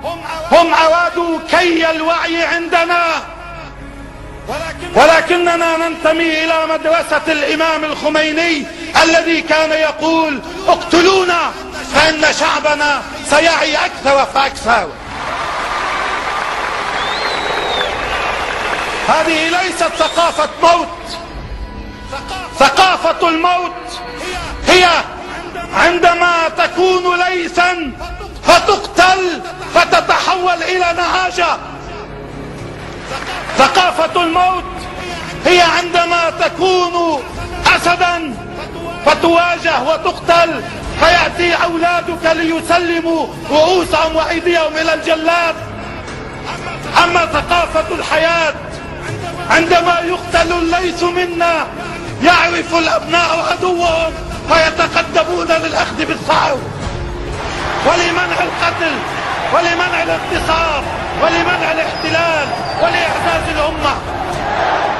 هم عوادوا كي الوعي عندنا، ولكننا ننتمي إلى مدرسة الإمام الخميني الذي كان يقول اقتلونا فإن شعبنا سيعي أكثر فأكثر. هذه ليست ثقافة موت. ثقافة الموت هي عندما تكون ليثا فتقتل فتتحول إلى نعاجة. ثقافة الموت هي عندما تكون أسدا فتواجه وتقتل فيأتي أولادك ليسلموا رؤوسهم وأيديهم إلى الجلاد. أما ثقافة الحياة عندما يقتل الليث منا يعرف الأبناء عدوهم فيتقدمون للأخذ بالثأر ولمنع القتل ولمنع الاغتصاب ولمنع الاحتلال ولإعزاز الأمة.